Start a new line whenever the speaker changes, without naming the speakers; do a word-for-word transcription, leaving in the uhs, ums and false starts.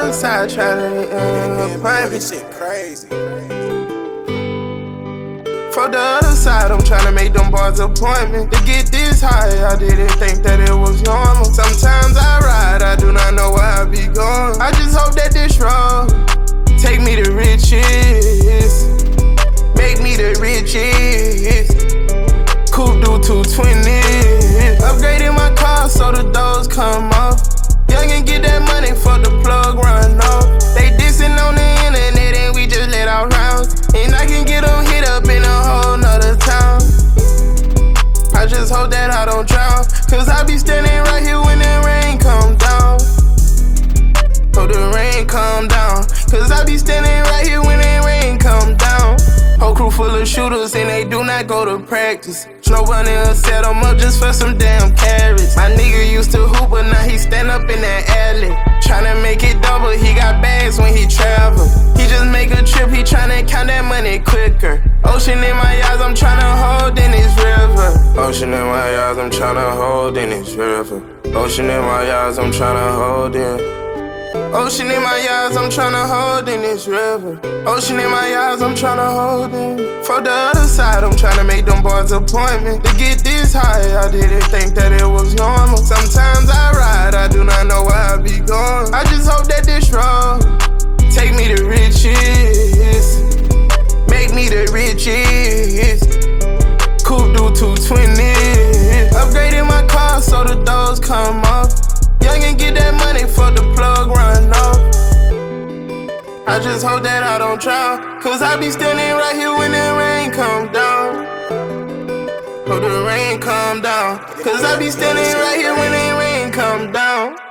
other side tryna uh, find me.
This shit crazy.
For the other side, I'm tryna make them boys appointment. To get this high, I didn't think that it was normal. Sometimes I ride, I do not know where I be going. I just hope that this road take me to riches, make me the richest. Coupe do two twenty. Upgrading my car so the doors come off. Young and get that money for the plug run off. They dissing on the internet and we just let out rounds. And I can get them hit up in a whole nother town. I just hope that I don't drown, cause I be standing right here when the rain come down. Hope the rain come down, cause I be standing right here when the rain come down. Whole crew full of shooters and they do not go to practice. Snow bunny will set them up just for some damn carrots. My nigga used to hoop, but now he stand up in that alley. Tryna make it double, he got bags when he travel. He just make a trip, he tryna count that money quicker. Ocean in my eyes, I'm tryna hold in this river. Ocean in my eyes, I'm tryna hold in this river. Ocean in my eyes, I'm tryna hold in. Ocean in my eyes, I'm tryna hold in this river. Ocean in my eyes, I'm tryna hold in. For the other side, I'm tryna make them boys appointment. To get this high, I didn't think that it was normal. Sometimes I ride, I do not know where I be going. I just hope that this road take me to riches, make me the richest. Coupe do two twenty. Upgrading my car so the doors come off. Young and get that money for the plug run off. I just hope that I don't drown, cause I be standing right here when the rain come down. Hope the rain come down, cause I be standing right here when the rain come down.